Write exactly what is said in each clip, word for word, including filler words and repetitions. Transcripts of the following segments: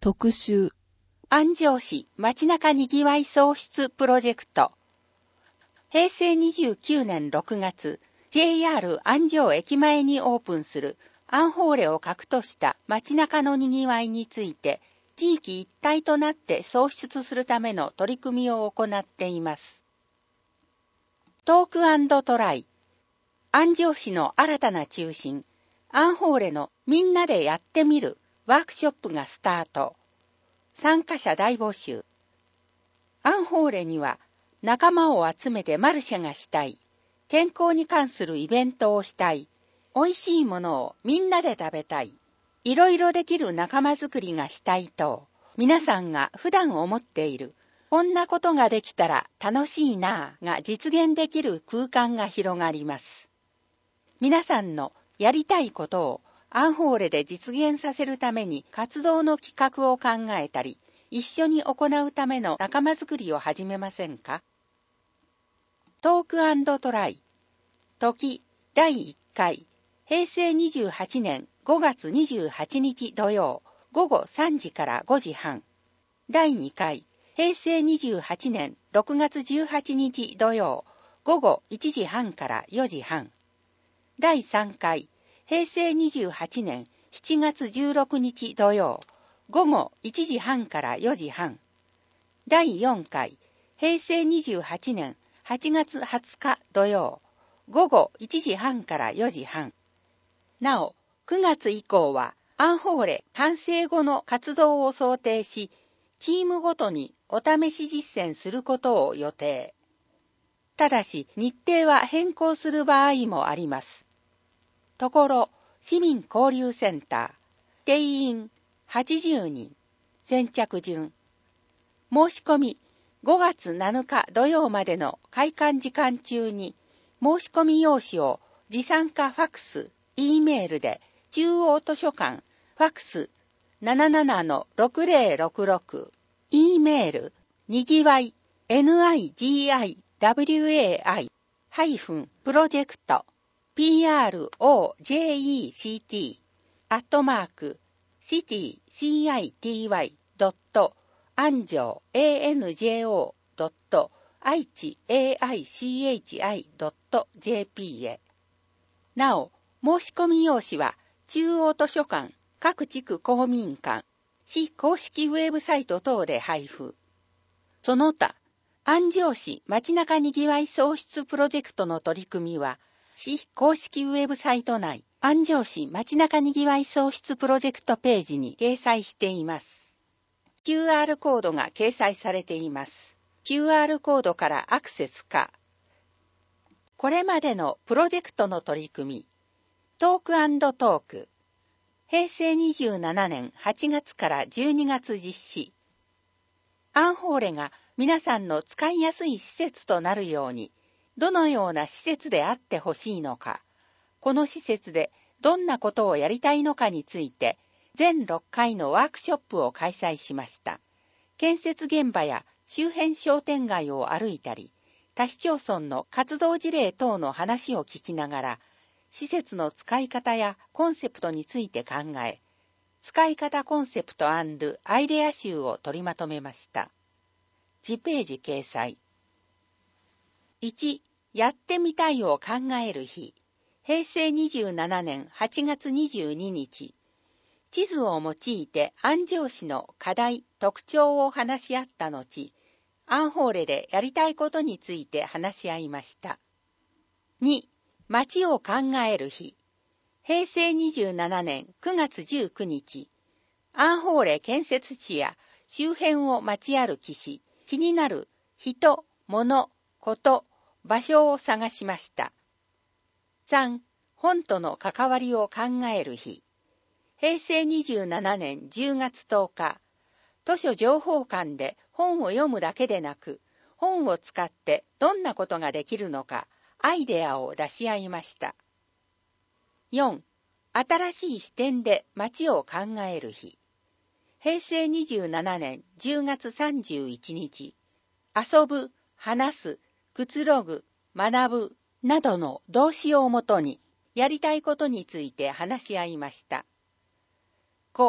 特集安城市街中にぎわい創出プロジェクト。へいせいにじゅうきゅうねんろくがつ、ジェイアール 安城駅前にオープンするアンホーレを核とした街中のにぎわいについて、地域一体となって創出するための取り組みを行っています。トーク&トライ。安城市の新たな中心、アンホーレのみんなでやってみるワークショップがスタート。参加者大募集。アンホーレには仲間を集めてマルシェがしたい、健康に関するイベントをしたい、美味しいものをみんなで食べたい、いろいろできる仲間づくりがしたいと、皆さんが普段思っている、こんなことができたら楽しいなぁが実現できる空間が広がります。皆さんのやりたいことをアンホーレで実現させるために活動の企画を考えたり、一緒に行うための仲間づくりを始めませんか？トーク&トライ。時だいいっかい、へいせいにじゅうはちねんごがつにじゅうはちにち土曜、ごごさんじからごじはん。だいにかい、へいせいにじゅうはちねんろくがつじゅうはちにち土曜、ごごいちじはんからよじはん。だいさんかい、へいせいにじゅうはちねんしちがつじゅうろくにち土曜、ごごいちじはんからよじはん。だいよんかい、へいせいにじゅうはちねんはちがつはつか土曜、ごごいちじはんからよじはん。なお、くがつ以降はアンホーレ完成後の活動を想定し、チームごとにお試し実践することを予定。ただし、日程は変更する場合もあります。ところ、市民交流センター、定員はちじゅうにん、先着順。申し込み、ごがつなのか土曜までの開館時間中に、申し込み用紙を持参かファクス、E メールで、中央図書館、ファクス ななななのろくぜろろくろく、E メール、にぎわい、nigiwai-project、project、アットマーク、city-city-anjo.aichi-aichi.jp へ。なお、申し込み用紙は、中央図書館、各地区公民館、市公式ウェブサイト等で配布。その他、安城市街中にぎわい創出プロジェクトの取り組みは、市公式ウェブサイト内、安城市街中にぎわい創出プロジェクトページに掲載しています。キューアール コードが掲載されています。キューアール コードからアクセスか。これまでのプロジェクトの取り組み、トーク&トーク。へいせいにじゅうななねんはちがつからじゅうにがつ実施。アンホーレが皆さんの使いやすい施設となるように、どのような施設であってほしいのか、この施設でどんなことをやりたいのかについて、全ろっかいのワークショップを開催しました。建設現場や周辺商店街を歩いたり、他市町村の活動事例等の話を聞きながら、施設の使い方やコンセプトについて考え、使い方コンセプト&アイデア集を取りまとめました。次ページ掲載。いち、やってみたいを考える日。へいせいにじゅうななねんはちがつにじゅうににち。地図を用いて安城市の課題、特徴を話し合った後、アンホーレでやりたいことについて話し合いました。に、街を考える日。へいせいにじゅうななねんくがつじゅうくにち。アンホーレ建設地や周辺を街歩きし、気になる人、物、こと、場所を探しました。さん、本との関わりを考える日。へいせいにじゅうななねんじゅうがつとおか、図書情報館で本を読むだけでなく、本を使ってどんなことができるのか、アイデアを出し合いました。よん、新しい視点で街を考える日。へいせいにじゅうななねんじゅうがつさんじゅういちにち、遊ぶ、話す、くつろぐ、学ぶなどの動詞をもとに、やりたいことについて話し合いました。ご、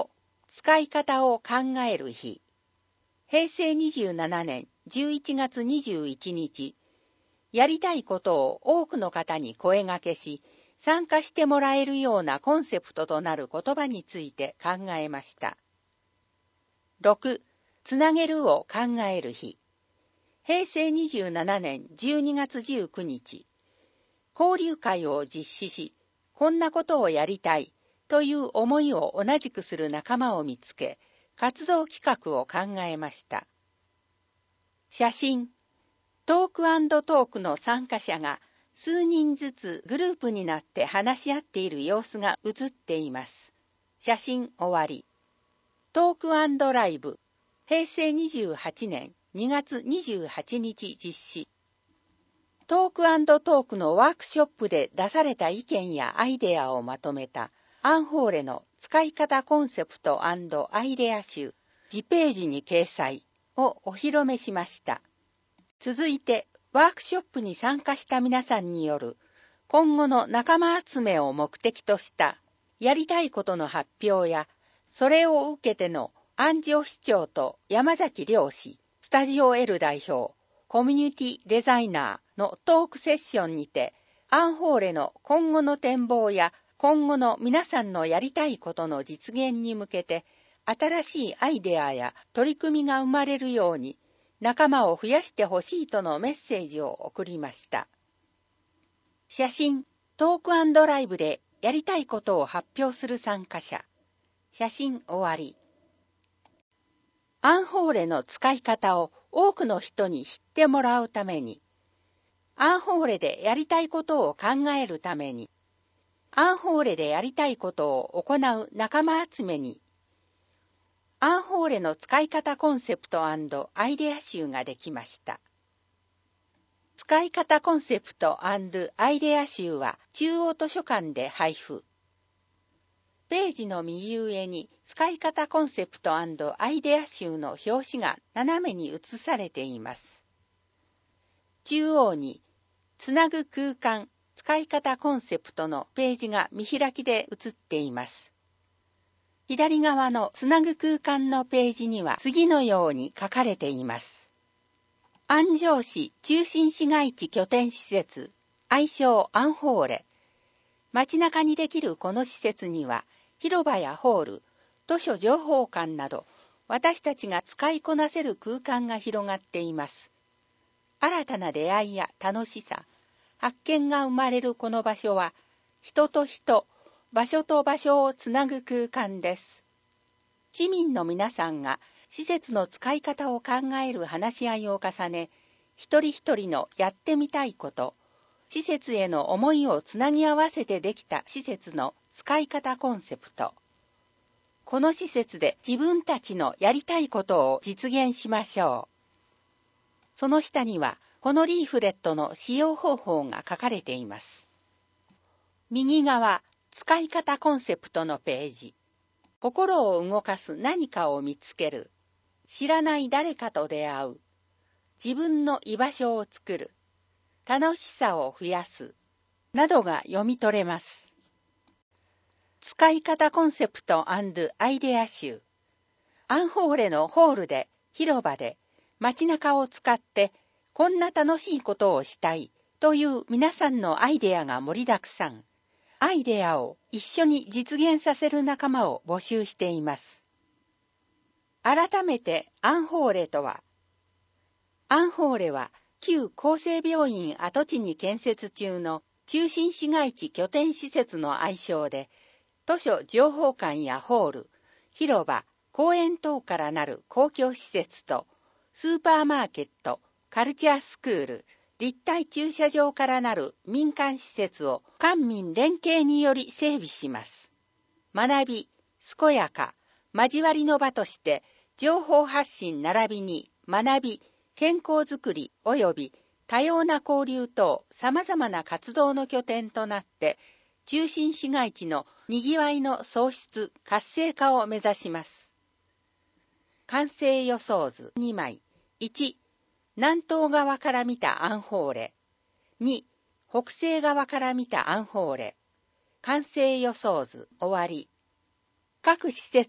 使い方を考える日。へいせいにじゅうななねんじゅういちがつにじゅういちにち、やりたいことを多くの方に声掛けし、参加してもらえるようなコンセプトとなる言葉について考えました。ろく. つなげるを考える日。へいせいにじゅうななねんじゅうにがつじゅうくにち、交流会を実施し、こんなことをやりたいという思いを同じくする仲間を見つけ、活動企画を考えました。写真、トーク&トークの参加者が数人ずつグループになって話し合っている様子が写っています。写真終わり。トーク&ライブ、へいせいにじゅうはちねんにがつにじゅうはちにち実施。トーク&トークのワークショップで出された意見やアイデアをまとめたアンホーレの使い方コンセプト&アイデア集、次ページに掲載をお披露目しました。続いて、ワークショップに参加した皆さんによる今後の仲間集めを目的としたやりたいことの発表や、それを受けての安城市長と山崎良氏、スタジオ L 代表、コミュニティデザイナーのトークセッションにて、アンホーレの今後の展望や今後の皆さんのやりたいことの実現に向けて、新しいアイデアや取り組みが生まれるように、仲間を増やしてほしいとのメッセージを送りました。写真、トーク&ライブでやりたいことを発表する参加者。写真終わり。アンホーレの使い方を多くの人に知ってもらうために、アンホーレでやりたいことを考えるために、アンホーレでやりたいことを行う仲間集めに、アンホーレの使い方コンセプト&アイデア集ができました。使い方コンセプト&アイデア集は中央図書館で配布。ページの右上に使い方コンセプト&アイデア集の表紙が斜めに写されています。中央につなぐ空間使い方コンセプトのページが見開きで写っています。左側のつなぐ空間のページには次のように書かれています。安城市中心市街地拠点施設、愛称アンホーレ。街中にできるこの施設には、広場やホール、図書情報館など、私たちが使いこなせる空間が広がっています。新たな出会いや楽しさ、発見が生まれるこの場所は、人と人、場所と場所をつなぐ空間です。市民の皆さんが施設の使い方を考える話し合いを重ね、一人一人のやってみたいこと、施設への思いをつなぎ合わせてできた施設の使い方コンセプト。この施設で自分たちのやりたいことを実現しましょう。その下には、このリーフレットの使用方法が書かれています。右側、使い方コンセプトのページ。心を動かす何かを見つける。知らない誰かと出会う。自分の居場所を作る。楽しさを増やす。などが読み取れます。使い方コンセプト&アイデア集。アンホーレのホールで、広場で、街中を使って、こんな楽しいことをしたいという皆さんのアイデアが盛りだくさん。アイデアを一緒に実現させる仲間を募集しています。改めてアンホーレとは、アンホーレは旧厚生病院跡地に建設中の中心市街地拠点施設の愛称で、図書情報館やホール、広場、公園等からなる公共施設と、スーパーマーケット、カルチャースクール、立体駐車場からなる民間施設を官民連携により整備します。学び、健やか、交わりの場として、情報発信並びに学び、健康づくり及び多様な交流等様々な活動の拠点となって、中心市街地のにぎわいの創出、活性化を目指します。完成予想図にまい。いち、南東側から見たアンホーレ。に、北西側から見たアンホーレ。完成予想図終わり。各施設の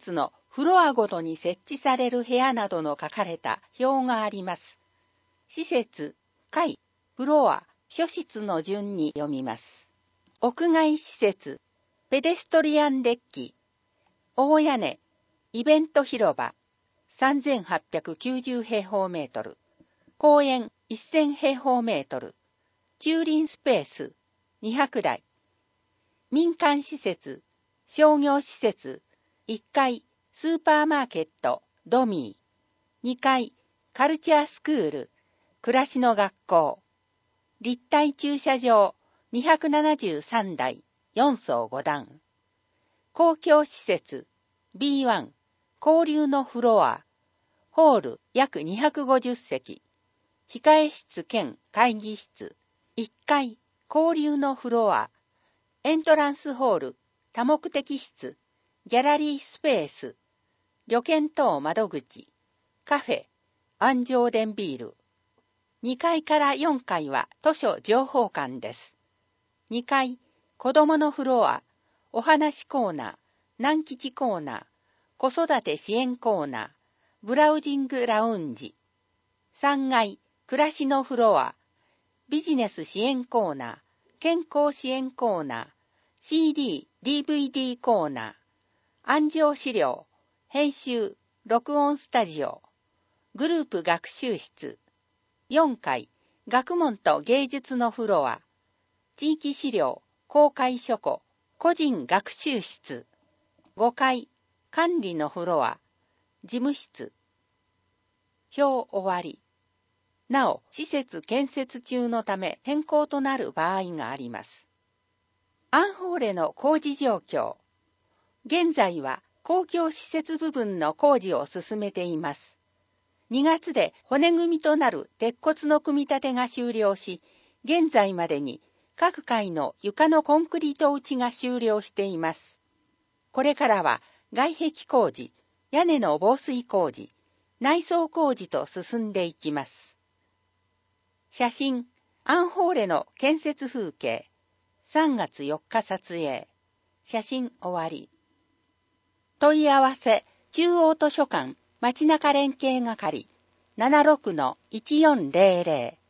フロアごとに設置される部屋などの書かれた表があります。施設、階、フロア、書室の順に読みます。屋外施設、ペデストリアンデッキ、大屋根、イベント広場、さんぜんはっぴゃくきゅうじゅう平方メートル、公園せん平方メートル、駐輪スペースにひゃくだい、民間施設、商業施設、いっかい、スーパーマーケット、ドミー、にかい、カルチャースクール、暮らしの学校、立体駐車場にひゃくななじゅうさんだい、よん層ご段、公共施設 ビーワン、交流のフロア、ホール約にひゃくごじゅっ席、控え室兼会議室、いっかい、交流のフロア、エントランスホール、多目的室、ギャラリースペース、旅券等窓口、カフェ、安城電ビール。にかいからよんかいは図書情報館です。にかい、子どものフロア、お話コーナー、南吉コーナー、子育て支援コーナー、ブラウジングラウンジ。さんがい、暮らしのフロア、ビジネス支援コーナー、健康支援コーナー、シーディー、ディーブイディー コーナー、安城資料、編集、録音スタジオ、グループ学習室。よんかい、学問と芸術のフロア、地域資料、公開書庫、個人学習室。ごかい、管理のフロア、事務室。表終わり。なお、施設建設中のため変更となる場合があります。アンホーレの工事状況。現在は公共施設部分の工事を進めています。にがつで骨組みとなる鉄骨の組み立てが終了し、現在までに各階の床のコンクリート打ちが終了しています。これからは外壁工事、屋根の防水工事、内装工事と進んでいきます。写真、アンホーレの建設風景。さんがつよっか撮影。写真終わり。問い合わせ、中央図書館街中連携係 ななじゅうろくのいちよんゼロゼロ